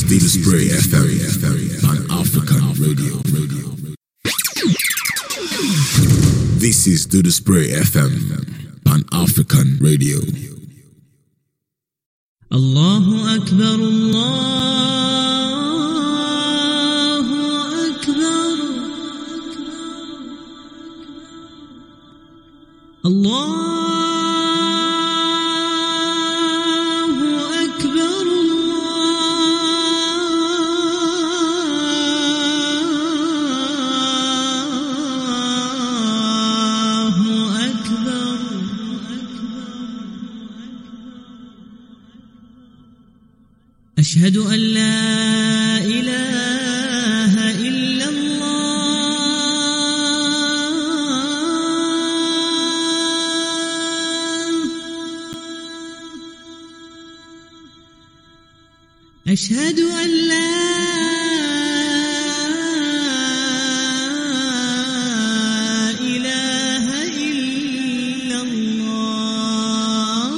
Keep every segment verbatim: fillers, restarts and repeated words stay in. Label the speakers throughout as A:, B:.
A: Do the Spray F M, Pan African Radio. This is Do the Spray F M, Pan African Radio.
B: Allahu Akbar, Allahu Akbar, Allah. أشهد أن لا إله إلا الله أشهد أن لا إله إلا الله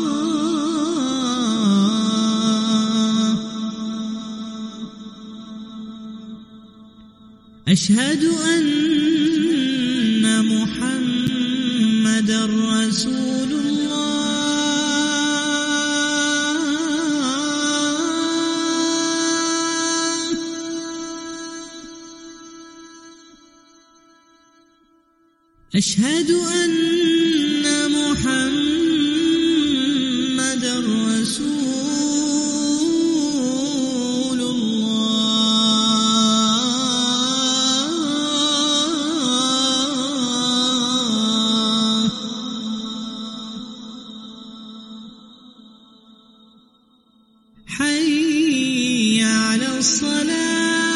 B: أشهد أن محمدًا رسول الله أشهد أن محمدًا رسول الله حي على الصلاة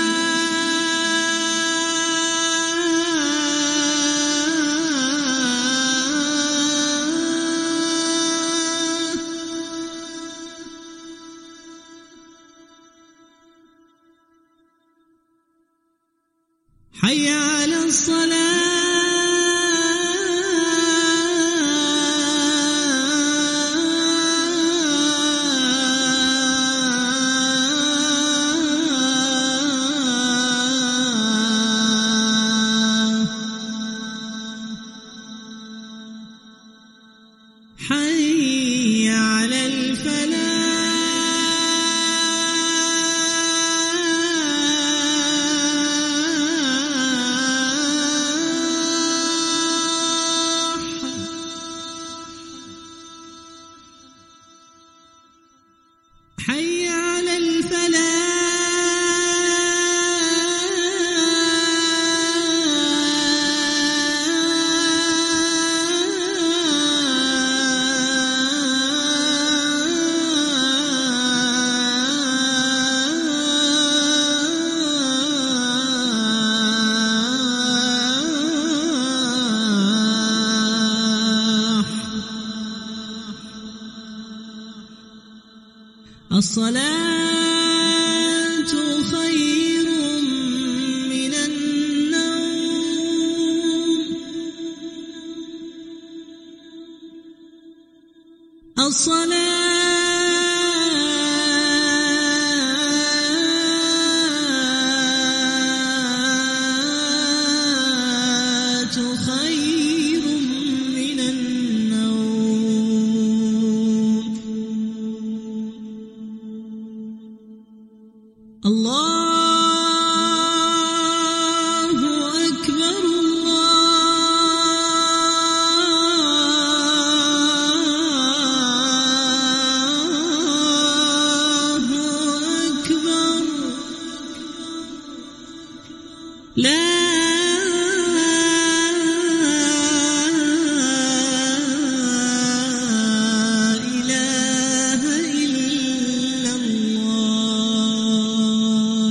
B: حي على الصلاة حي على الفلاح حي على الفلاح الصلاة خير من النوم الصلاة خير من النوم الله أكبر الله أكبر لا إله إلا الله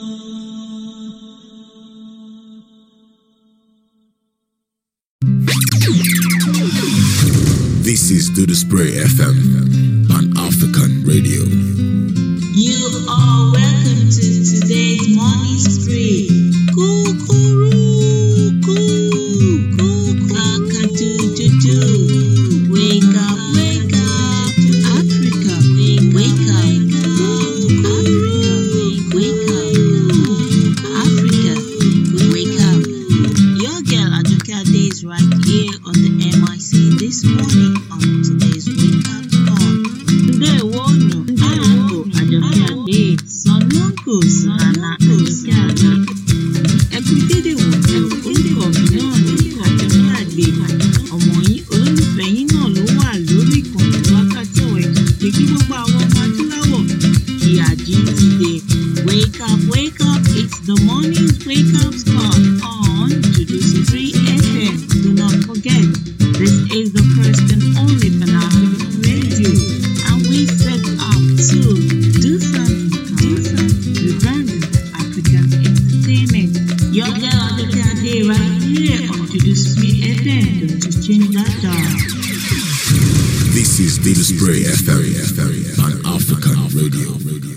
A: This is Do the Spray F M, Pan African Radio.
C: You are welcome to today's morning spree. Kukuruku, kaka-do-do-do. Wake up, wake up to Africa. Wake up, wake up to Africa. Wake
A: This is Do the Spray F M, Pan African Radio.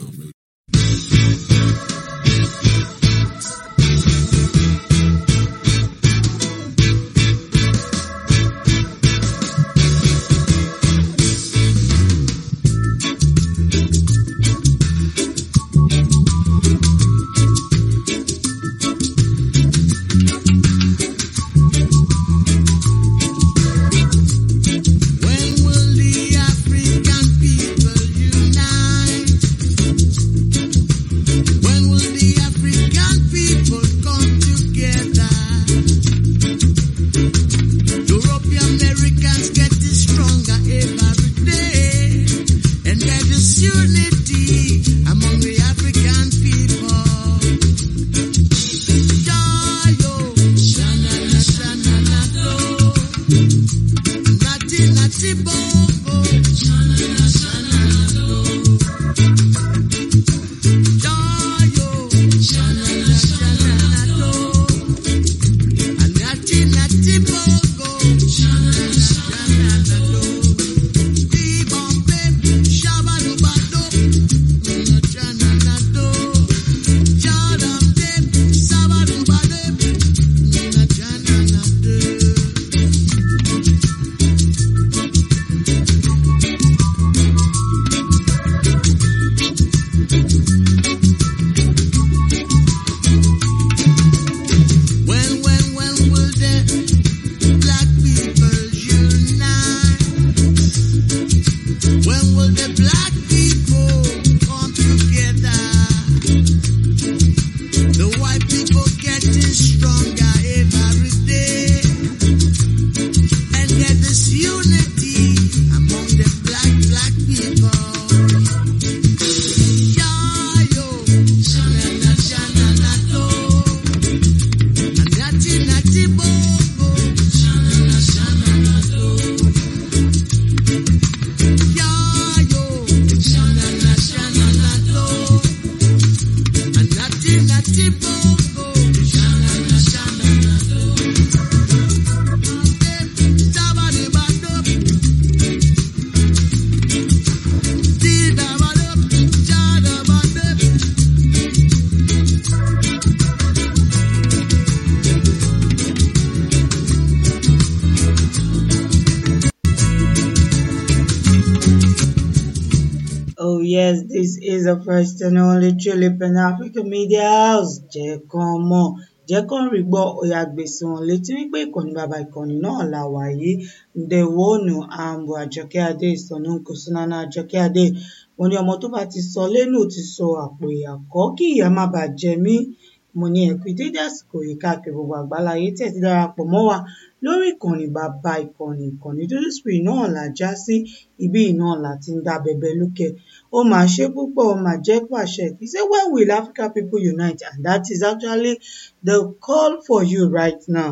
D: Oh yes, this is the first and only truly Pan-African Media House. Jẹ́ kán mọ̀, jẹ́ kán rí gbọ́, ó yá gbé sí wọn létí wípé ìkànnì bàbá ìkànnì náà la wà yìí. Ndewonu Ambu Àjọkẹ́ Adé ìsọ̀nù Nkùsùnánà Àjọkẹ́ Adé. Mo ní ọmọ tó bá ti sọ lẹ́nu ti sọ àpò ìyàkọ́ kí ìyá má bàa jẹ mí. Mo ní ẹ̀kú ìdíje àsìkò yìí káàkiri gbogbo àgbáláyé tẹ̀ ti darapọ̀ mọ́ wa lórí ìkànnì bàbá ìkànnì ìkànnì dúdú spray náà là já sí ibi náà láti ń dá bẹbẹ lókè. Ó máa ṣe púpọ̀, ó máa jẹ́ pàṣẹ. He say, when will African people unite? And that is actually the call for you right now.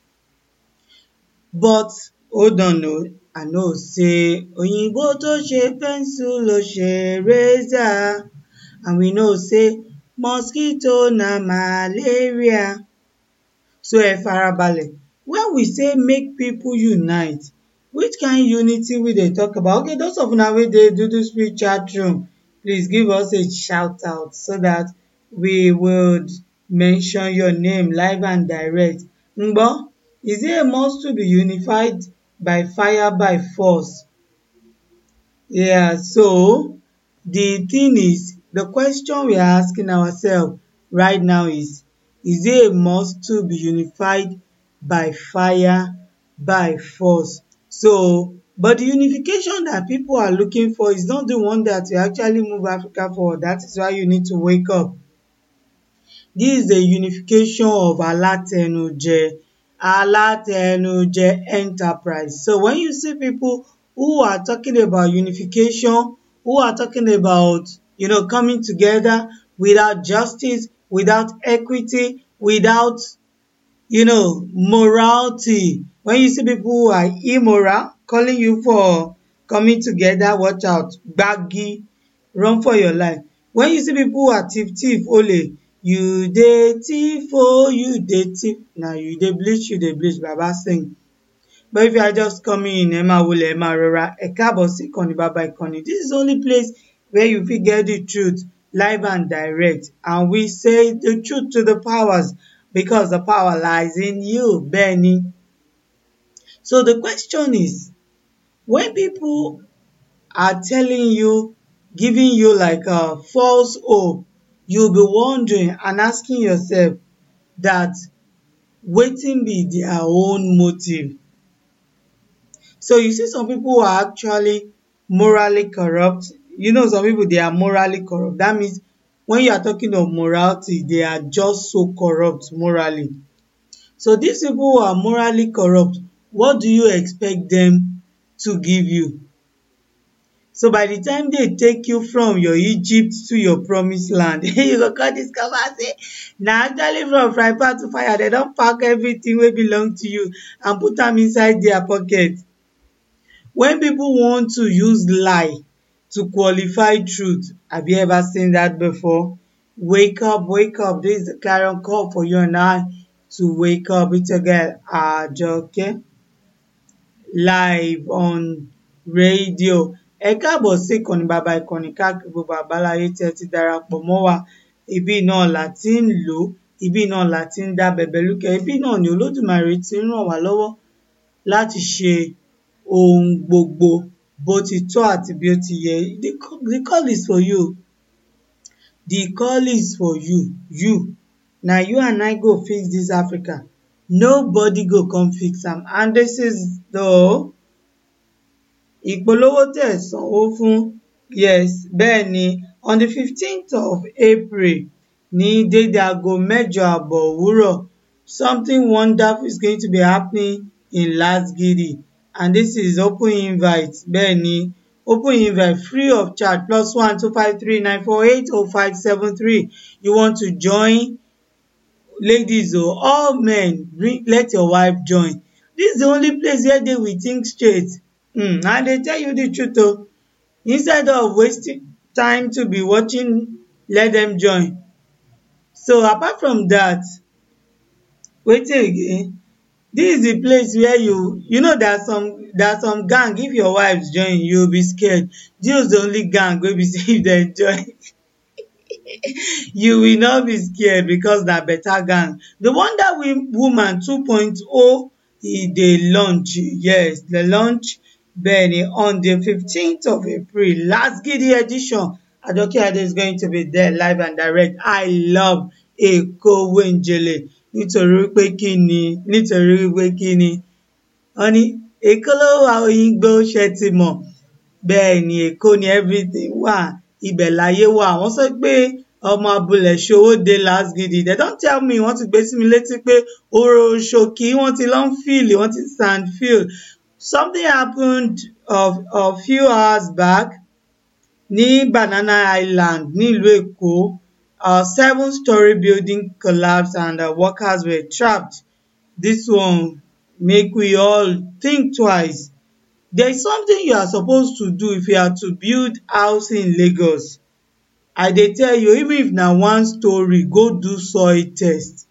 D: But hold on, no, I know say òyìnbó tó ṣe pencil ló ṣe razor, and we know say mosquito na malaria. So ẹ farabalẹ̀. When we say make people unite, which kind unity we dey talk about? Okay, those of una wey dey Dudu Spirit chat room, please give us a shout out so that we would mention your name live and direct. Ngbo, is it a must to be unified by fire by force? Yeah, so the thing is, the question we are asking ourselves right now is, is it a must to be unified by fire by force? So, but the unification that people are looking for is not the one that will actually move Africa forward. That is why you need to wake up. This is the unification of Alatenuje, Alatenuje enterprise. So when you see people who are talking about unification, who are talking about, you know, coming together without justice, without equity, without, you know, morality. When you see people who are immoral, calling you for coming together, watch out, baggy, run for your life. When you see people who are thief, thief, ole, you dey thief, oh, you dey thief. Now you dey bleach, you dey bleach, Baba sing. But if you are just coming in, ẹ máa wọlé, ẹ máa rọra, ẹ káàbọ̀ sí ìkànnì bàbá ìkànnì. This is the only place where you fit get the truth live and direct. And we say the truth to the powers because the power lies in you, Benny. So the question is, when people are telling you, giving you like a false hope, you'll be wondering and asking yourself that wetin be their own motive. So you see some people who are actually morally corrupt. You know some people, they are morally corrupt. That means when you are talking of morality, they are just so corrupt morally. So these people who are morally corrupt, what do you expect them to give you? So by the time they take you from your Egypt to your promised land, you go come discover say, na actually from fry pan to fire, they don pack everything wey belong to you and put am inside their pocket. When people want to use lie to qualify truth, have you ever seen that before? Wake up, wake up. This is the clarion call for you and I to wake up. It's your girl, Ajoke, live on radio. Ẹ káàbọ̀ sí ìkànnì bàbá ìkànnì káàkiri gbogbo àgbáláyé tí ẹ ti darapọ̀ mọ́ wa. Ibi náà la ti ń lò, ibi náà la ti ń dá bẹ̀bẹ̀ lúkẹ́, ibi náà ni Olódùmarè ti ń ràn wá lọ́wọ́ láti ṣe ohun gbogbo bó ti tọ́ àti bí ó ti yẹ. The, the call is for you. The call is for you. You. Na you and I go fix this Africa. Nobody go come fix am. And this is the ìpolówó tẹ̀ sanwó fún. Yes, bẹ́ẹ̀ ni, on the fifteenth of April ní dédé aago mẹ́jọ àbọ̀ òwúrọ̀, something wonderful is going to be happening in Lasgidi, and this is open invite. Bẹ́ẹ̀ ni, open invite, free of charge, plus one two five three nine four eight oh five seven three. You want to join? Ladies or all men, bring, let your wife join. This is the only place where they will think straight. Mm, and they tell you the truth though. Instead of wasting time to be watching, let them join. So apart from that, wait again. This is the place where you, you know, there are some, there are some gang. If your wives join, you'll be scared. This is the only gang where be say if they join, you will not be scared because they're better gang. The Wonder Woman two point oh, they launch. Yes, the launch. Benny on the fifteenth of April, Lasgidi edition. Ajoke Ade is going to be there live and direct. I love Eko Wenjele. Nítorí pé kí ni, nítorí pé kí ni. Wọ́n ní Èkó ló wà Òyìngbò ṣe ti mọ̀. Bẹ́ẹ̀ ni Èkó ni everything wà. Ibẹ̀ láyé wà. Wọ́n sọ pé ọmọ abúlé ṣòwò dé Lasgidi. They don't tell me wọ́n ti gbé sí mi létí pé oró ṣòkì wọ́n ti lọ ń fíìlì, wọ́n ti sand field. Something happened of a few hours back ní Banana Island nílùú Èkó. A seven-story building collapsed and the workers were trapped. This one make we all think twice. There is something you are supposed to do if you are to build house in Lagos. I dey tell you, even if na one story, go do soil test.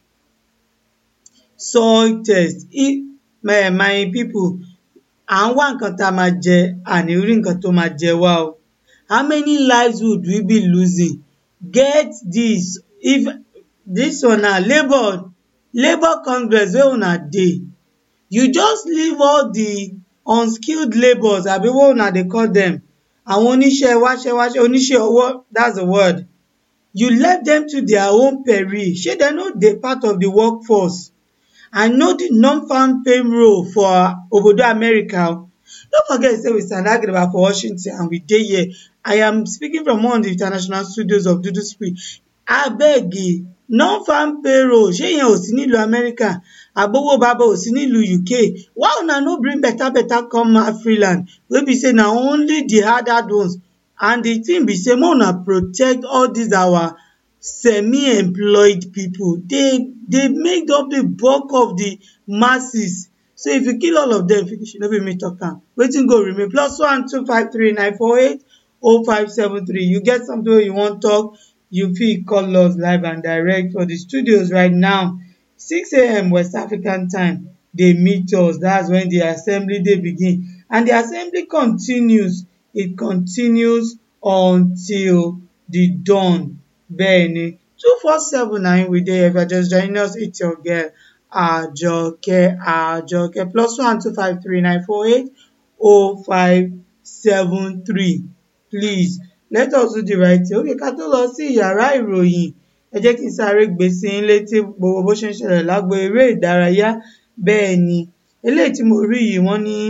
D: Soil test. If, my, my people, à ń wá nǹkan tá a máa jẹ, àní rí nǹkan tó máa jẹ wá o. How many lives would we be losing? Get this. If this one na Labour, Labour Congress wey una dey, you just leave all the unskilled labourers, àbí what una dey call them, àwọn oníṣẹ́ wáṣẹ́ wáṣẹ́, oníṣẹ́ ọwọ́, that's the word. You left them to their own peril. Shey dem no dey part of the workforce. I know the non-farm payroll for Obodo America. Don't forget, say we stand Agriba for Washington and we dey here. I am speaking from one of the international studios of Dudu Spree. Abeg, non-farm payroll, ṣé yẹn ò sí nílùú America? Àbówó bàbá ò sí nílùú U K? Why una no bring better better come Afriland? Wey be say na only the hard hard ones. And the thing be say, make una protect all these our semi-employed people. They they make up the bulk of the masses. So if you kill all of them, finish. No be me talk am. Wetin go remain? Plus one two five three nine four eight oh five seven three. You get something you want talk, you fit call us live and direct for the studios right now. six a m West African time. dey meet us. That's when the assembly day begin, and the assembly continues. It continues until the dawn. Bẹ́ẹ̀ni, two four seven na im we dey. If you are just joining us, it's your girl Ajoke Ajoke plus one two five three nine four eight oh five seven three. Please let us do the right thing. Okay, ká tó lọ sí yàrá ìròyìn, ẹ jẹ́ kí n sáré gbé sí yín létí gbogbo bó ṣe ń ṣẹlẹ̀ lágbo eré ìdárayá. Bẹ́ẹ̀ni, eléyìí tí mo rí yìí wọ́n ní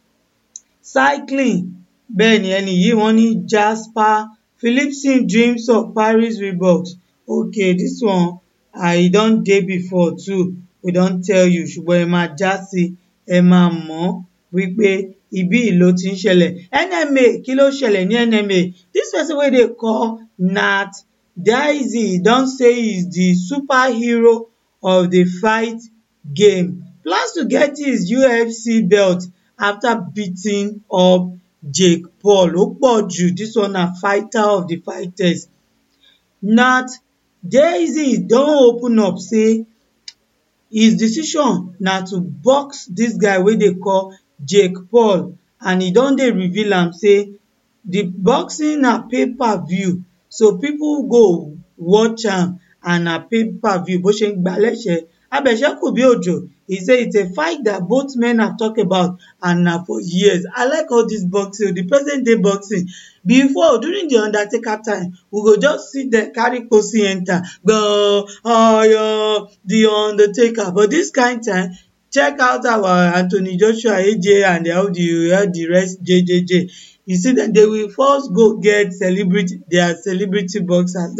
D: cycling. Bẹ́ẹ̀ni, ẹni yìí wọ́n ní Jasper Philipsen dreams of Paris Reeboks. Okay, this one I don dey before too. We don tell you, ṣùgbọ́n ẹ máa já sí, ẹ máa mọ̀ wípé ibí yìí ló ti ń ṣẹlẹ̀. N M A, kí ló ṣẹlẹ̀ ní N M A? This person wey dey call Nat Diaz don say he is the superhero of the fight game. Plans to get his U F C belt after beating up Jake Paul. Ó pọ̀ jù, this one na fighter of the fighters. Nat Diaz don open up say his decision na to box this guy wey dey call Jake Paul, and he don dey reveal am say the boxing na pay-per-view, so people go watch am and na pay-per-view. Bó ṣe ń gba lẹ́sẹ̀ abẹ̀ṣẹ́kù bí òjò. He say it's a fight that both men have talked about and na for years. I like all this boxing, the present day boxing. Before, during the Undertaker time, we go just sit there carry Kosi enter, go oh yeah, the Undertaker. But this kind time, check out our Anthony Joshua, A J, and all the, all the rest, J J J. You see that they will first go get celebrity, their celebrity boxers.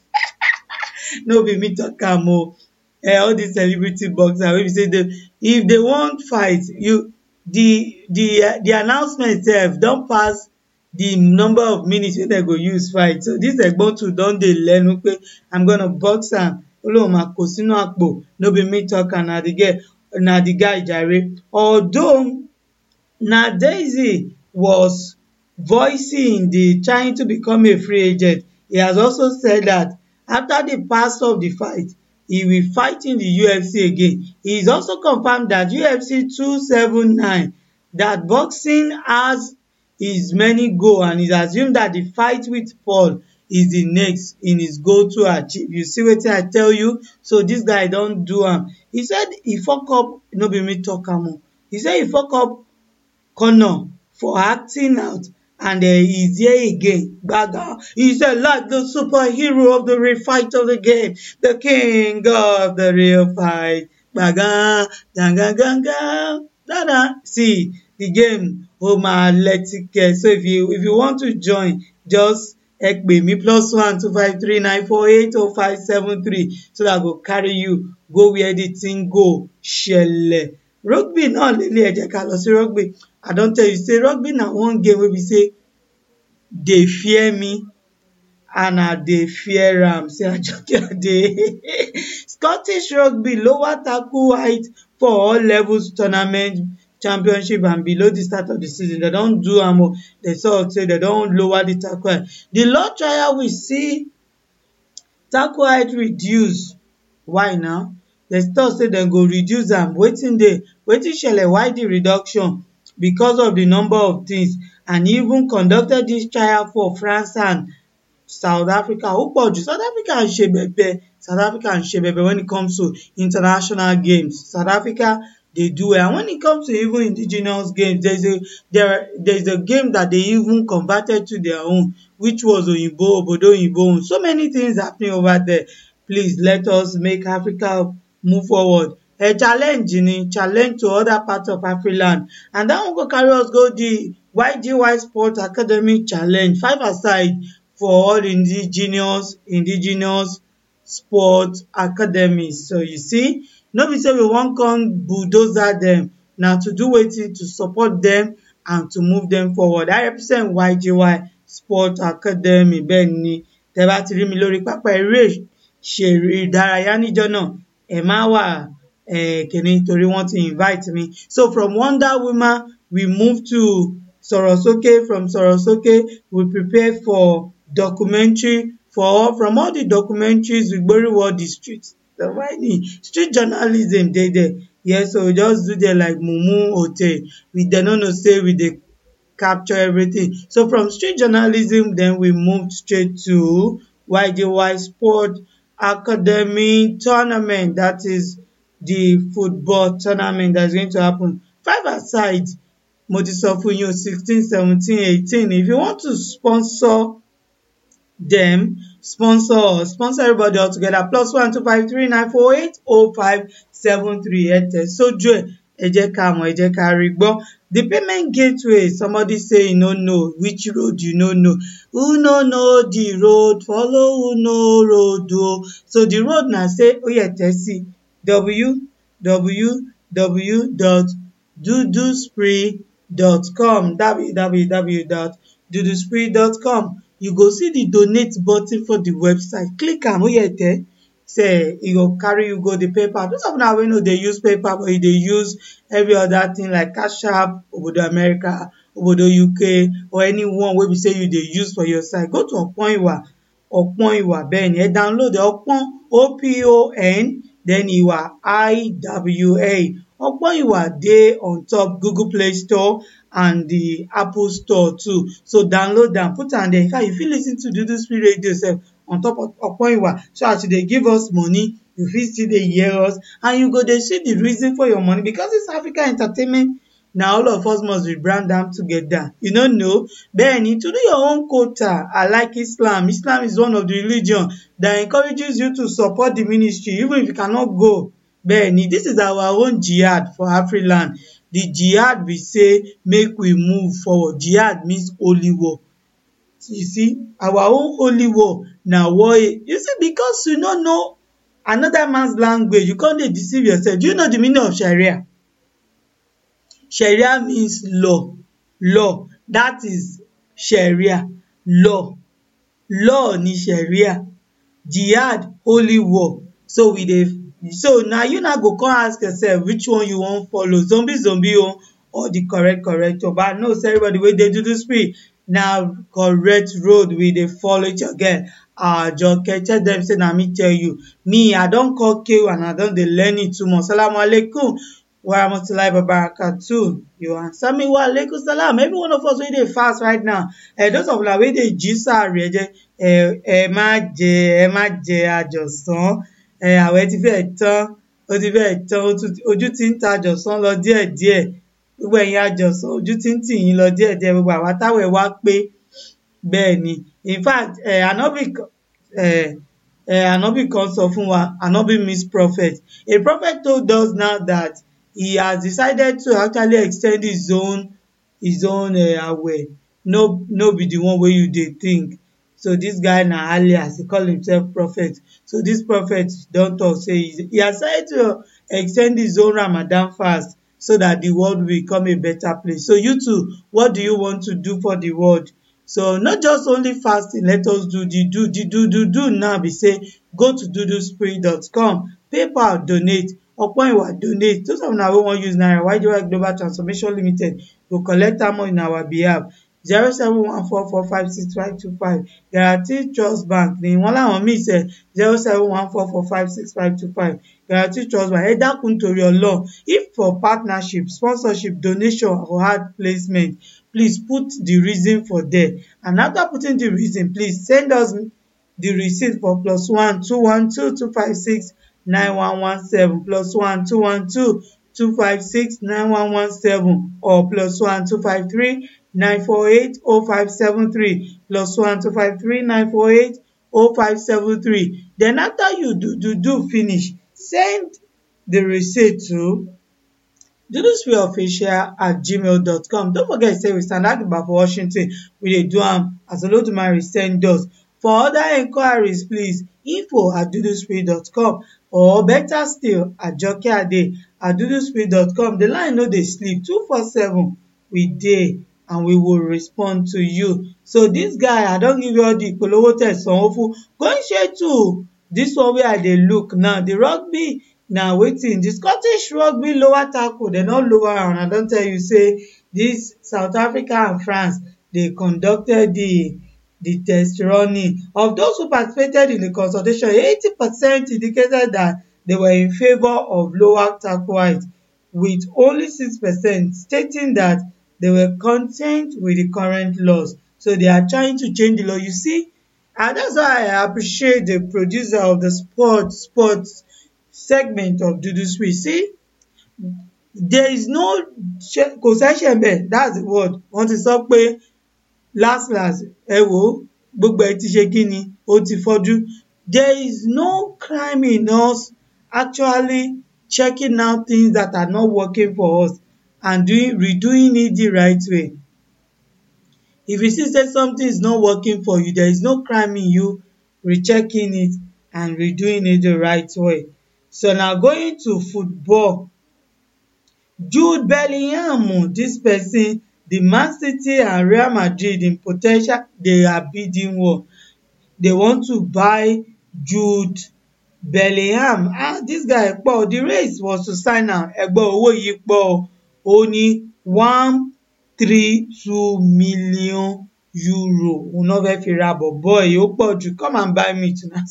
D: No be me talk am o. Uh, all these celebrity boxers wey be say they, if they wan fight, you the the uh, the announcement sef don pass the number of minutes wey dem go use fight. So this Egbontu don dey learn wípé I'm gonna box am, olóhùn máa kó sínú àpò. No be me talk am, na the girl, na the guy jare. Although Nat Diaz was voicing the trying to become a free agent, he has also said that after the pass of the fight, he will fight in the U F C again. He is also confirmed that U F C two seventy-nine, that boxing has his many goals, and he's assumed that the fight with Paul is the next in his goal to achieve. You see wetin I tell you? So this guy don do am. He said he fuck up, no be me talk am o. He said he fuck up Conor for acting out, and uh, he's here again. Gaga. He said, like the superhero of the real fight of the game, the king of the real fight. Gaga, gaga, gaga, da See, the game, oh my athletic. So if you if you want to join, just heck me plus one two five three nine four eight oh five seven three, so that I go carry you go where the thing go. Shele. Rugby náà lélẹ̀, ẹ jẹ́ ká lọ sí rugby. I don tell you say rugby na one game wey be say dey fear me and I dey fear am. Say Ajoke dey. Scottish rugby lower tackle height for all levels tournament championship and below the start of the season. They don do am o. They sort say they don lower the tackle height. The law trial we see tackle height reduce. Why now? They talk say dem go reduce am. Wetin dey? Wetin shele? Why the reduction? Because of the number of things, and even conducted this trial for France and South Africa. Ó pọ̀ jù. South Africa ń ṣe bẹ̀bẹ̀. South Africa ń ṣe bẹ̀bẹ̀ when it comes to international games. South Africa, they do it. And when it comes to even indigenous games, there's a there there's a game that they even converted to their own, which was Oyinbo, Obodo Oyinbo. So many things happening over there. Please let us make Africa move forward. A challenge ni challenge to other parts of Afriland, and that one go carry us go the Y G Y Sport Academy Challenge, five aside for all indigenous indigenous sport academies. So you see, no be say we wan come bulldozer them, na to do wetin to support them and to move them forward. I represent Y G Y Sport Academy. Bẹ́ẹ̀ ni tẹ́ bá ti rí mi lórí pápá eré ṣeré ìdárayá níjọ́ náà, ẹ má wà eh kìíní torí wọ́n ti invite me. So from Wonder Woman we move to Sorosoke. From Sorosoke we prepare for documentary for all, from all the documentaries we Igboriwo district. The whiny street journalism dey there. Yes, so we just do there like mumu hotel. We dey no know say we dey capture everything. So from street journalism, then we moved straight to Y J Y Sport Academy tournament. That is the football tournament that's going to happen. Five aside, mo ti sọ fún yín o, sixteen, seventeen, eighteen. If you want to sponsor them, sponsor us, sponsor everybody all together. Plus one two five three nine four eight oh five seven three. Ẹ tẹ̀ sójú ẹ̀, ẹ jẹ́ ká mọ̀, ẹ jẹ́ ká rí gbọ́. The payment gateway, somebody say you no know which road you no know. Who no know the road, follow who know road o. So the road na say ó yẹ tẹ̀ sí w w w dot duduspree dot com w w w dot duduspree dot com. You go see the donate button for the website. Click am, ó yẹ tẹ̀. Say e go carry you go the PayPal. Those of una wey no dey use PayPal but e dey use every other thing like Cash App, Obodo America, Obodo U K, or anyone wey be say you dey use for your site, go to Opon-Iwa, Opon-Iwa, bẹ́ẹ̀ ni ẹ download the Opon, O P O N, then Iwa, I W A. Opon-Iwa dey on top Google Play Store and the Apple Store too. So download am, put am there. In fact, you fit lis ten to Duduspree Radio sef on top of Opon-Iwa. So as you dey give us money, you fit still dey hear us, and you go dey see the reason for your money, because this Africa entertainment na all of us must be brand am together. You no know? Bẹ́ẹ̀ni, to do your own quota, I like Islam. Islam is one of the religion that encourages you to support the ministry even if you cannot go. Bẹ́ẹ̀ni, this is our own jihad for Afriland. The jihad we say make we move forward. Jihad means holy war. You see, our own holy war na war. You see, because you no know another man's language, you can't deceive yourself. Do you know the meaning of Sharia? Sharia means law. Law. That is Sharia. Law. Law ni Sharia. Jihad, holy war. So we dey. So now you now go come ask yourself which one you want follow. Zombie, zombie, or, or the correct, correct. But I know say everybody wey dey Duduspree now correct road we dey follow it again. Ah, Joke, tell them say na me tell you. Me, I don call K and I don dey learn it too much. Assalamu alaikum wa rahmatullahi wa barakatuh. You answer me wa alaikum salam. Every one of us wey dey fast right now. Eh, those of la wey dey jisa reje. Eh, ẹ má jẹ, ẹ má jẹ àjọsán. Eh, àwẹ̀ ti fẹ́ tán, ó ti fẹ́ tán, ojú ti ń ta àjọsán lọ díẹ̀díẹ̀. Gbogbo ẹ̀yin àjọsán, ojú ti ń tì yín lọ díẹ̀díẹ̀. Gbogbo àwa táwẹ̀ wá pé bẹ́ẹ̀ ni. In fact, eh, Ànábì eh, eh, Ànábì kan sọ fún wa, Ànábì means prophet. A prophet told us now that he has decided to actually extend his own his own uh, àwẹ̀. No, no be the one wey you dey think. So this guy na alias, he call himself prophet. So this prophet don talk say he has decided to extend his own Ramadan fast so that the world will become a better place. So you too, what do you want to do for the world? So not just only fasting, let us do the do the do do do now be say go to duduspree dot com, PayPal donate, Opon-Iwa donate. Those of una wey wan use naira, Y J Y Global Transformation Limited go collect am on our behalf. zero seven one four four five six five two five. Guarantee Trust Bank ni wọ́n láwọn míì sẹ́ zero seven one four four five six five two five. Guarantee Trust Bank. Ẹ dákun torí Ọlọ́run. If for partnership, sponsorship, donation or ad placement, please put the reason for there. And after putting the reason, please send us the receipt for plus one two one two two five six nine one one seven, plus one two one two two five six nine one one seven, or plus one two five three nine four eight oh five seven three, plus one two five three nine four eight oh five seven three. Then after you do do do finish, send the receipt to duduspreeofficial at gmail dot com. Don't forget say we stand out for Washington. We dey do am as Olodumare send us. For other enquiries, please info at duduspree dot com, or better still at jokeade at duduspree dot com. The line no dey sleep two four seven. We dey and we will respond to you. So this guy, I don give you all the Ipolowo test Sanwo-Olu. Going straight to this one wey I dey look now, the rugby na wetin the Scottish rugby lower tackle, dem don lower am. I don tell you say this South Africa and France, they conducted the the test running. Of those who participated in the consultation, eighty percent indicated that they were in favour of lower tackle height with only six percent stating that they were content with the current laws. So they are trying to change the law. You see, and that's why I appreciate the producer of the sports sports segment of Dudu Spray. See, there is no kò ṣẹ̀ṣẹ̀ ńbẹ̀, that's the word. Wọ́n ti sọ pé last last ẹ wò ó gbogbo ẹ ti ṣe kí ni ó ti fọ́jú. There is no crime in us actually checking out things that are not working for us and doing redoing it the right way. If you see say something is not working for you, there is no crime in you rechecking it and redoing it the right way. So now going to football, Jude Bellingham, this person, the Man City and Real Madrid in po ten tial, they are bidding war. They want to buy Jude Bellingham. Ah, this guy pọ̀, the race was to sign am. Ẹgbẹ́ owó yìí pọ̀, ó ní one three two million euro. Òun náà fẹ́ fi ra bọ̀bọ́ yìí, ó pọ̀ jù. Come and buy me tonight.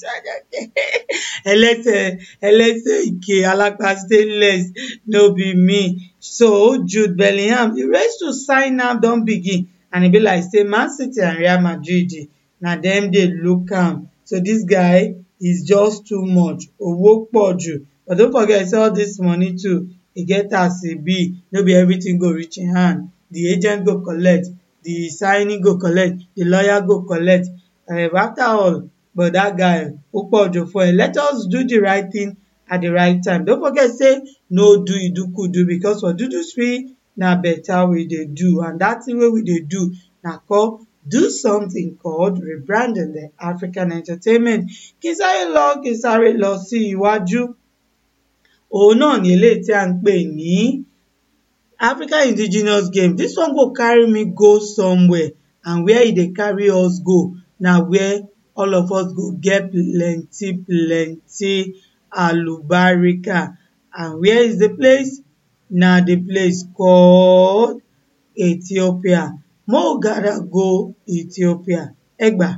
D: Ẹlẹ́sẹ̀ ẹlẹ́sẹ̀ ike alápá stainless no be me. So Jude Bellingham, the race to sign am don begin, and e be like say Man City and Real Madrid na dem dey look am. So this guy is just too much. Owó pọ̀ jù. But don't forget say all this money too, e get as e be. No be everything go reach im hand. The agent go collect, the signing go collect, the lawyer go collect. Uh, after all, but that guy ó pọ̀ jù for it. Let us do the right thing at the right time. Don't forget say no do idukudu, because for Dudu Spray na better we dey do, and that thing wey we dey do na called do something called rebranding the African entertainment. Kí n sáré lọ kí n sáré lọ sí iwájú. Òun náà ni eléyìí tí à ń pè ní African Indigenous Game. This one go carry me go somewhere, and where e dey carry us go na where all of us go get plenty plenty alubarika. And where is the place? Na the place called Ethiopia. Mo gotta go Ethiopia. Egba.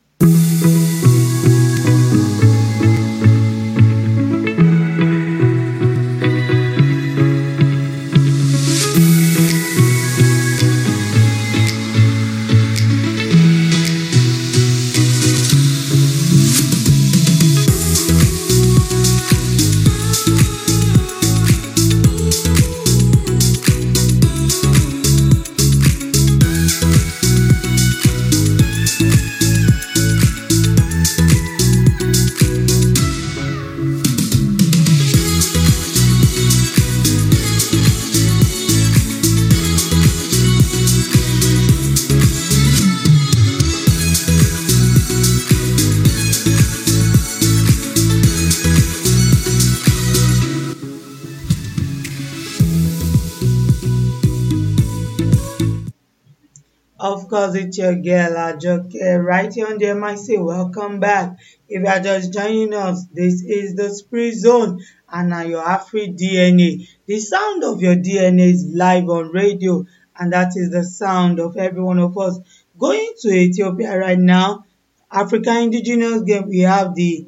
D: Of course, it's your girl, Ajoke, right here on the M I C. Welcome back. If you are just joining us, this is the Spree Zone, and now your Afri D N A. The sound of your D N A is live on radio, and that is the sound of every one of us. Going to Ethiopia right now, African Indigenous Game, we have the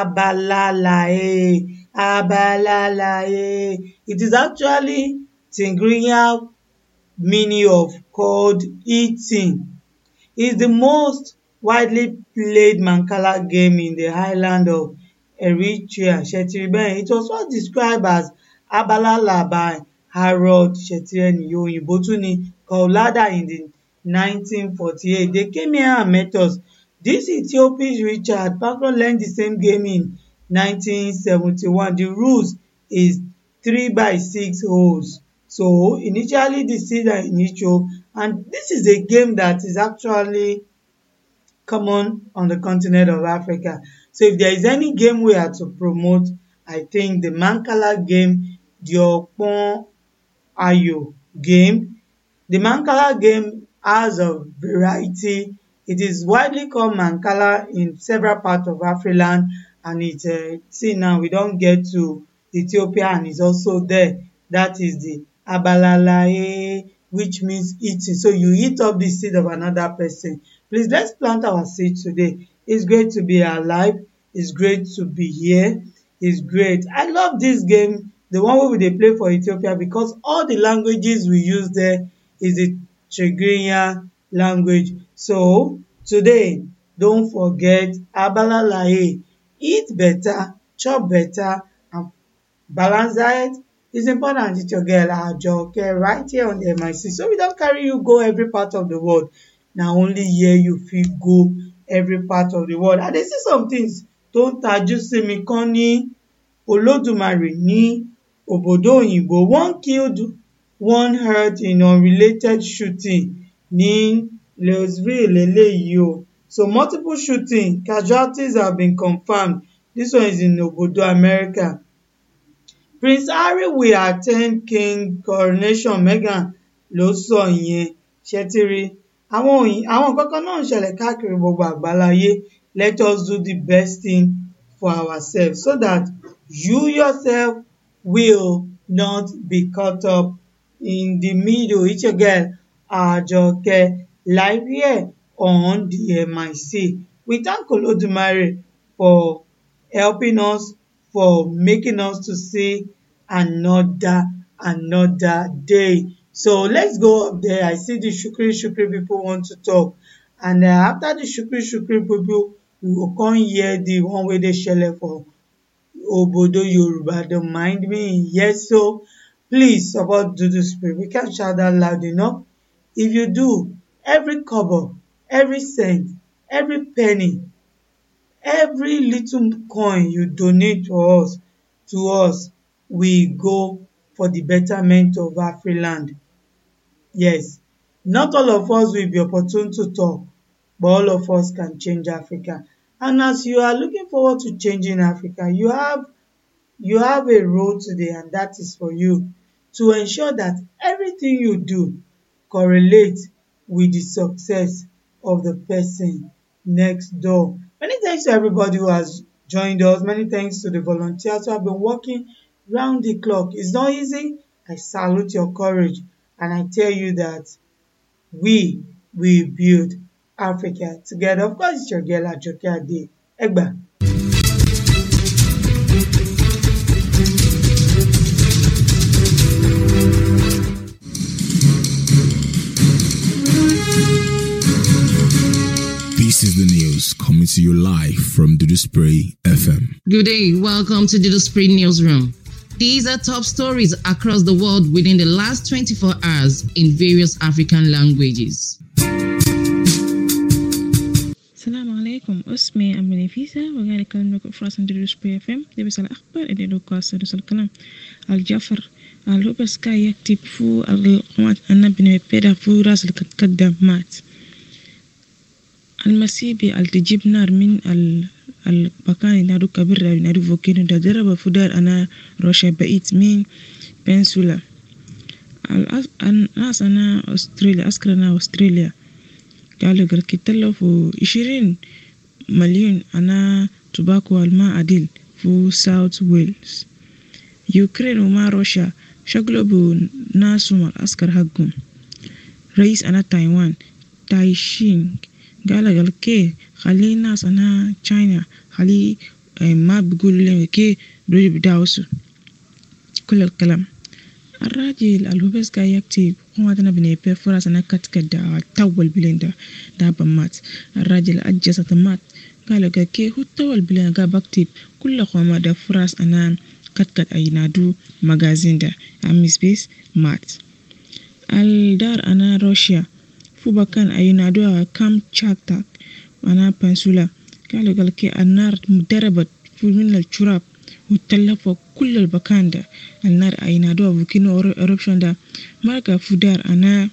D: Abalalaye, Abalalaye. It is actually Tigrinya meaning of called eating. It's the most widely played Mancala game in the highland of Eritrea. Shetiriben. It was first described as Abalala by Harold Shetireni Oyinbo tún ni Kaulada in the nineteen forty-eight. They came here and met us. This Ethiopian Richard Parkland learned the same game in nineteen seventy-one. The rules is three by six holes. So initially the seeds are in each hole, and this is a game that is actually common on the continent of Africa. So if there is any game we are to promote, I think the Mancala game, the Opon Ayo game. The Mancala game has a variety. It is widely called Mancala in several parts of Afriland, and it's uh, see now we don't get to Ethiopia, and it's also there. That is the Abalalaye, which means eating. So you eat up the seed of another person. Please, let's plant our seed today. It's great to be alive. It's great to be here. is great. I love this game, the one wey we dey play for Ethiopia, because all the languages we use there is the Tigrinya language. So today, don't forget Abala Laye. Eat better, chop better, and balance diet is important. It's your girl Ajoke right here on the M I C. So we don't carry you go every part of the world. Na only here you fit go every part of the world. And dey see some things tó ń tajú sí mi kan ní Olódùmarè ní òbòdó òyìnbó. One killed, one hurt in unrelated shooting ní Louisville eléyìí o. So multiple shooting casualties have been confirmed. This one is in Obodo, America. Prince Harry will attend King coronation. Meghan ló sọ ìyẹn. Ṣé ti rí? Àwọn òyìn àwọn kankan náà ń ṣẹlẹ̀ káàkiri gbogbo àgbáláyé. Let us do the best thing for ourselves so that you yourself will not be caught up in the middle. It's your girl Ajoke live here on the M I C. We thank Olódùmarè for helping us, for making us to see another another day. So let's go up there. I see the Shukri Shukri people want to talk, and uh, after the Shukri Shukri people, we will come hear the one wey dey ṣẹlẹ̀ for Obodo Yoruba. Don't mind me. Yes, so please support Dudu Spirit. We can't shout that loud enough. If you do, every kobo, every cent, every penny, every little coin you donate to us, to us, we go for the betterment of Afriland. Yes, not all of us will be opportune to talk, but all of us can change Africa. And as you are looking forward to changing Africa, you have you have a role today, and that is for you to ensure that everything you do correlates with the success of the person next door. Many thanks to everybody who has joined us. Many thanks to the volunteers who have been working round the clock. It's not easy. I salute your courage, and I tell you that we will build Africa together. Of course, it's your girl Ajoke Ade Egba.
A: This is the news coming to you live from Dudu Spray F M.
E: Good day, welcome to Dudu Spray Newsroom. These are top stories across the world within the last twenty-four hours in various African languages.
F: السلام عليكم، اسمي أم نفيسة وقاعد أكلم لكم في راس ندرس بي اف ام. لبس الأخبار اللي لوكا سدس الكلام الجفر الهوبس كا يكتب فو القوات أنا بني بيدا فو راس الكتكدم مات المسيبي التجيب نار من ال المكان نادو كبير نادو فوكينو دا جرب فدار أنا روشة بعيد من بنسولا الناس أنا أستراليا أسكر أنا أستراليا قالوا قال كتلو فو عشرين مليون أنا توباكو الماء عديل فو ساوث ويلز. يوكرين وما روسيا شغلوا بو ناس وما الأسكر حقهم. رئيس أنا تايوان تايشينغ قال قال كي خلي الناس أنا تشاينا خلي ما بيقولوا لهم كي بريد بداوسو كل الكلام. الراجل الهوبس قاعد يكتب قواتنا بنيبه فرص أنا كتكدا تول بليندا دابا مات. الراجل أجلس مات قال كي هو تول بلين قاعد بكتب كل قوما دا فرص أنا كتكد أينادو مغازين دا أميس بيس مات. الدار أنا روسيا فو بكان أينادو كام تشاكتاك أنا بنسولا قالوا قال كي النار مدربت في من الشراب وتلفوا كل البكان ده. النار أينادو فوكينو إربشن ده مرقا فدار أنا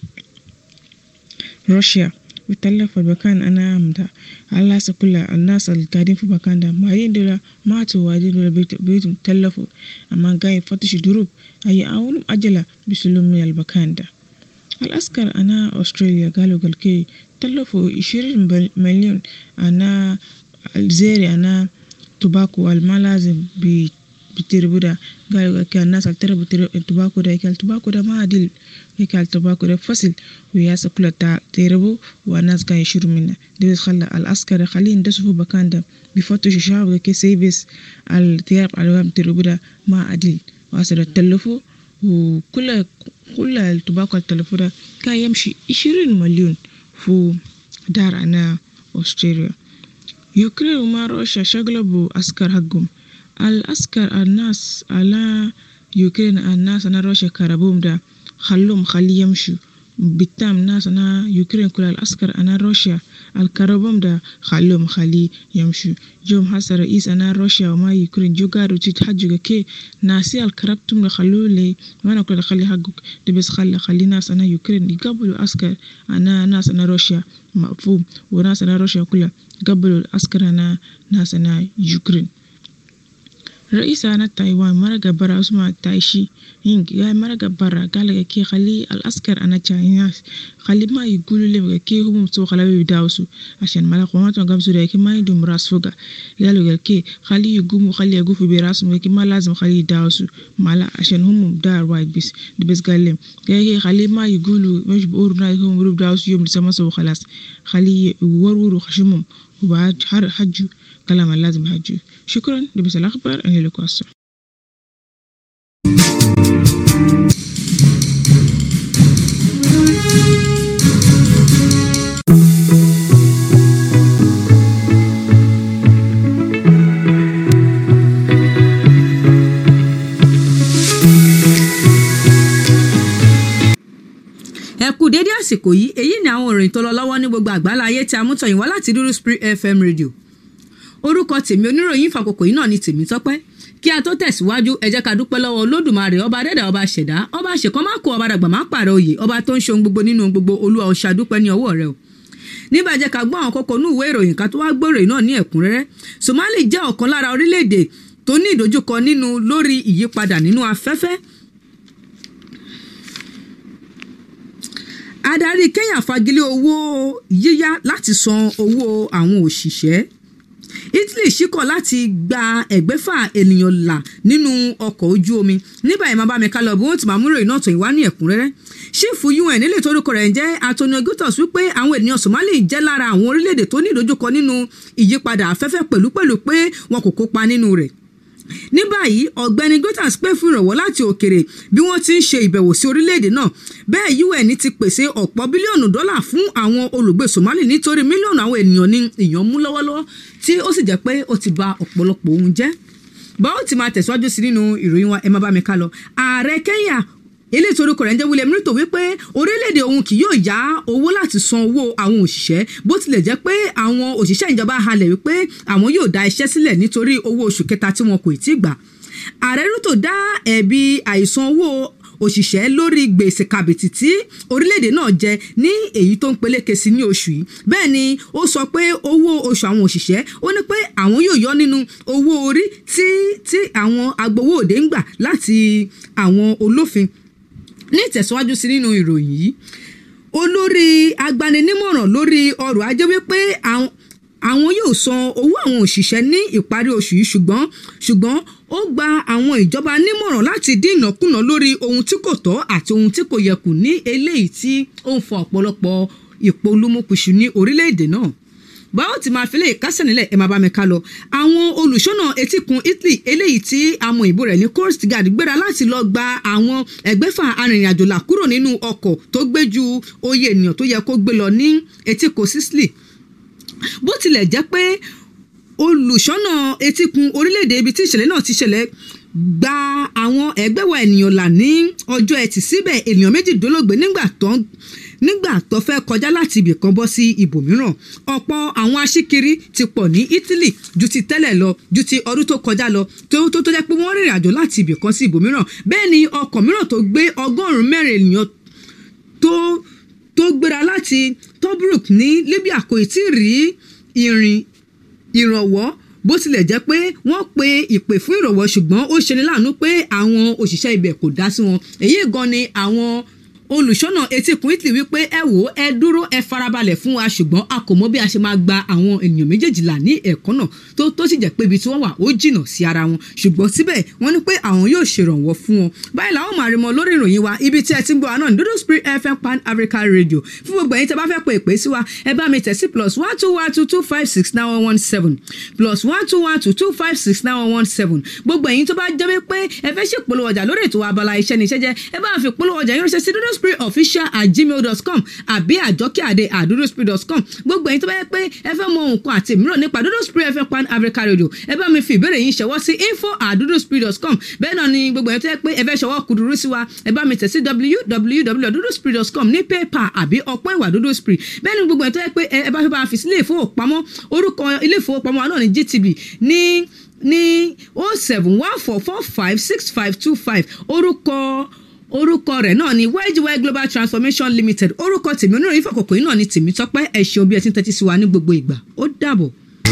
F: روسيا وتلف البكان أنا مدا الله سكول الناس القاعدين في البكان ده ما يندلا ماتوا واجين ولا بيت بيتهم تلفوا أما جاي فتش دروب أي أول أجلا بيسلم من البكان ده. الأسكر أنا أستراليا قالوا قال كي تلفوا عشرين مليون أنا الزيري أنا توباكو الما لازم بتربو دا قالوا كان الناس التربو التباكو دا كان التباكو دا ما عدل كان التباكو دا فصل وياسا كل تربو والناس كان يشيروا منه ده خلى العسكر خليه ندسوا بكان ده بيفتشوا شعب كي سيبس التياب على تربو دا ما عدل وأصل التلفو وكل كل التباكو التلفو ده كان يمشي عشرين مليون في دار أنا أستراليا. يوكرين وما روشا شغلبوا عسكر حقهم العسكر الناس على يوكرين الناس أنا روشا كربوم ده خلوهم خلي يمشوا بالتام ناس أنا يوكرين كل العسكر أنا روشا الكربوم ده خلوهم خلي يمشوا يوم حصل رئيس أنا روشا وما يوكرين جو قالوا تتحجوا كي ناسي الكربتم خلوا لي ما أنا كل خلي حقك ده بس خلي خلي ناس أنا يوكرين يقبلوا عسكر أنا ناس أنا روشا مفهوم وناس أنا روشا كلها قبلوا العسكر أنا ناس أنا يوكرين. رئيس أنا تايوان مرة برا اسمه تايشي هينج يا مرة برا قال كي خلي العسكر أنا تشايناس خلي ما يقولوا لي كي هم سو خلاوي يداوسوا عشان ما لقومات ما قبضوا لكن ما يدوم راس فوقه قالوا قال كي خلي يقوموا خلي يقوفوا براسهم لكن ما لازم خلي يداوسوا ما لا عشان هم دار وايد بس بس قال لهم كي خلي ما يقولوا مش بقولنا هم روب داوسوا يوم لسما خلاص خلي يوروروا خشمهم وبعد حجوا كلام لازم حجوا. شكرا لبس الأخبار أنا لكم أصلا.
G: ẹ kú dédé àsìkò yìí èyí ni àwọn ìròyìn tó lọ lọ́wọ́ ní gbogbo àgbáláyé tí a mú tọ̀yìn wá láti Dúdú Spring F M radio. Orúkọ tèmi oníròyìn fàkókò yìí náà ni tèmi tọ́pẹ́ kí a tó tẹ̀síwájú ẹ jẹ́ ká dúpẹ́ lọ́wọ́ Olódùmarè ọba dẹ́dà ọba ṣẹ̀dá ọba ṣèkan má kó ọba dàgbà má pààrọ̀ òye ọba tó ń ṣe ohun gbogbo nínú ohun gbogbo Olúwa ó ṣàdúpẹ́ ní ọwọ́ rẹ o. Níbà jẹ́ ká gbọ́ àwọn kókó inú ìwé ìròyìn ká tó wá gbọ́ ìròyìn náà ní ẹ̀kúnrẹ́rẹ́. Somali jẹ́ ọ̀kan lára orílẹ̀-èdè tó ní ìdojúkọ nínú lórí ìyípadà nínú afẹ́fẹ́. Adarí Kenya fagilé owó yíyá láti san owó àwọn òṣìṣẹ́. Italy ṣíkọ̀ láti gba ẹgbẹ́fà ènìyàn là nínú ọkọ̀ ojú omi. Níbà yìí máa bá mi ká lọ bí wọ́n ti máa mú ìròyìn náà tó ìwá ní ẹ̀kúnrẹ́rẹ́. Ṣífù U N nílé torúkọ rẹ̀ ń jẹ́ Antonio Guterres wípé àwọn ènìyàn Somali jẹ́ lára àwọn orílẹ̀-èdè tó ní ìdojúkọ nínú ìyípadà afẹ́fẹ́ pẹ̀lúpẹ̀lú pé wọn kò kópa nínú rẹ̀. Ní báyìí ọ̀gbẹ́ni Guterres pè fún ìrànwọ́ láti òkèrè bí wọ́n ti ń ṣe ìbẹ̀wò sí orílẹ̀-èdè náà. Bẹ́ẹ̀ U N ti pèsè ọ̀pọ̀ bílíọ̀nù dọ́là fún àwọn olùgbé Somali nítorí mílíọ̀nù àwọn ènìyàn ní ìyàn mú lọ́wọ́lọ́wọ́ tí ó sì jẹ́ pé ó ti ba ọ̀pọ̀lọpọ̀ ohun jẹ́. Báwo ti máa tẹ̀síwájú sí nínú ìròyìn wa ẹ má bá mi ká lọ. Ààrẹ Kenya eléyìí torúkọ rẹ̀ ń jẹ́ William Ruto wípé orílẹ̀-èdè òun kì yóò yá owó láti san owó àwọn òṣìṣẹ́ bó tilẹ̀ jẹ́ pé àwọn òṣìṣẹ́ ìjọba halẹ̀ wípé àwọn yóò dá iṣẹ́ sílẹ̀ nítorí owó oṣù kẹta tí wọn kò tí ì gbà. Ààrẹ Ruto dá ẹ̀bi àìsan owó òṣìṣẹ́ lórí gbèsè kàbìtì tí orílẹ̀-èdè náà jẹ ní èyí tó ń peléke sí ní oṣù yìí. Bẹ́ẹ̀ ni ó sọ pé owó oṣù àwọn òṣìṣẹ́ ó ní pé àwọn yóò yọ nínú owó orí tí tí àwọn agbowó òde ń gbà láti àwọn olófin. Ní ìtẹ̀síwájú sí nínú ìròyìn yìí olórí agbaninímọ̀ràn lórí ọrọ̀ ajé wípé àwọn àwọn yóò san owó àwọn òṣìṣẹ́ ní ìparí oṣù yìí ṣùgbọ́n ṣùgbọ́n ó gba àwọn ìjọba nímọ̀ràn láti dín ìnákúnà lórí ohun tí kò tọ́ àti ohun tí kò yẹ kù ní eléyìí tí ó ń fa ọ̀pọ̀lọpọ̀ ìpolúmọ̀kùṣù ní orílẹ̀-èdè náà. Báwo ti máa fi lè kásẹ̀ nílẹ̀ ẹ máa bá mi ká lọ. Àwọn olùṣọ́nà etíkun Italy eléyìí tí àwọn òyìnbó rẹ̀ ní Coast Guard gbéra láti lọ gba àwọn ẹgbẹ́fà arìnrìn-àjò là kúrò nínú ọkọ̀ tó gbé ju oye ènìyàn tó yẹ kó gbé lọ ní etíkun Sicily. Bó tilẹ̀ jẹ́ pé olùṣọ́nà etíkun orílẹ̀-èdè ibi tí ìṣẹ̀lẹ̀ náà ti ṣẹlẹ̀ gba àwọn ẹgbẹ́wà ènìyàn là ní ọjọ́ ẹtì síbẹ̀ ènìyàn méjìdínlógún nígbà tó nígbà tó fẹ́ kọjá láti ibì kan bọ́ sí ibòmíràn. Ọ̀pọ̀ àwọn aṣíkiri ti pọ̀ ní Italy ju ti tẹ́lẹ̀ lọ ju ti ọdún tó kọjá lọ tó tó tó jẹ́ pé wọ́n rìnrìn àjò láti ibì kan sí ibòmíràn. Bẹ́ẹ̀ ni ọkọ̀ mìíràn tó gbé ọgọ́rùn-ún mẹ́rin ènìyàn tó tó gbéra láti Tobruk ní Libya kò tí ì rí ìrìn ìrànwọ́ bó tilẹ̀ jẹ́ pé wọ́n pe ìpè fún ìrànwọ́ ṣùgbọ́n ó ṣeni láàánú pé àwọn òṣìṣẹ́ ibẹ̀ kò dá sí wọn. Èyí gan ni àwọn olùṣọ́nà etíkun Italy wípé ẹ wò ẹ dúró ẹ farabalẹ̀ fún wa ṣùgbọ́n a kò mọ bí a ṣe máa gba àwọn ènìyàn méjèèjìlá ní ẹ̀kọ́ náà tó tó sì jẹ́ pé ibi tí wọ́n wà ó jìnnà sí ara wọn ṣùgbọ́n síbẹ̀ wọ́n ní pé àwọn yóò ṣèrànwọ́ fún wọn báyìí làwọn máa rí mọ lórí ìròyìn wa ibi tí ẹ ti ń gbọ́ wa náà ní Dúdú Spirit F M Pan Africa Radio fún gbogbo ẹ̀yin tí a bá fẹ́ pè pè sí wa ẹ bá mi tẹ̀ sí plus one two one two two five six nine one one seven plus one two one two two five six nine one one seven gbogbo ẹ̀yin tó bá jẹ́ wípé ẹ fẹ́ ṣèpolówó ọjà lórí ètò abala iṣẹ́ ní iṣẹ́ jẹ́ ẹ bá fi polówó ọjà yín ránṣẹ́ sí Dúdú Spirit official at gmail dot com àbí àjọkíàdé at dúdú spirit dot com gbogbo ẹ̀yin tó bá yẹ pé ẹ fẹ́ mọ nǹkan àti mìíràn nípa Dúdú Spirit F M Pan Africa Radio ẹ bá mi fi ìbéèrè yín ṣọwọ́ sí info at dúdú spirit dot com bẹ́ẹ̀ náà ni gbogbo ẹ̀yin tó yẹ pé ẹ fẹ́ ṣọwọ́ kúdùrú sí wa ẹ bá mi tẹ̀ sí w w w dot dúdú spirit dot com ní PayPal àbí ọ̀pọ̀ ìwà Dúdú Spirit bẹ́ẹ̀ ni gbogbo ẹ̀yin tó yẹ pé ẹ bá fẹ́ bá fi sí ilé ìfowópamọ́ orúkọ ilé ìfowópamọ́ wa náà ní G T B ní ní oh seven one four four five six five two five orúkọ orúkọ rẹ̀ náà ni Y G Y Global Transformation Limited orúkọ tèmi oníròyìn fọkòkò yìí náà ni tèmi tọ́pẹ́ ẹ ṣeun bí ẹ ti ń tẹ́tí sí wa ní gbogbo ìgbà ó dàbọ̀.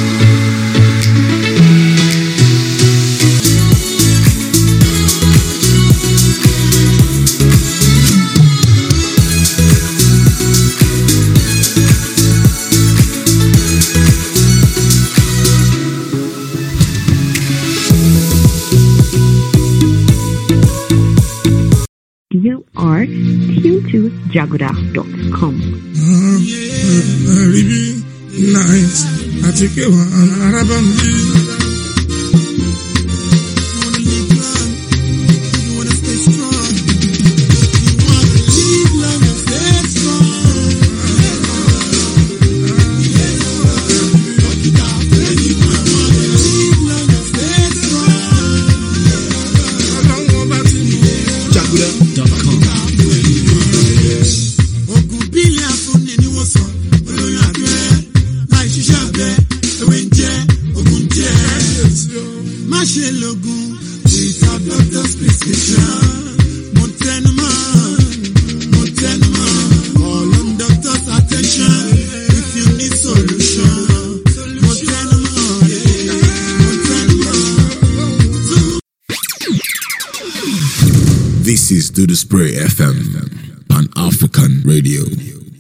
H: You are tuned to jagoda dot com.
I: Ribi nice àti pé wà araba mi.
A: This is Dúdú Spirit F M, Pan African Radio.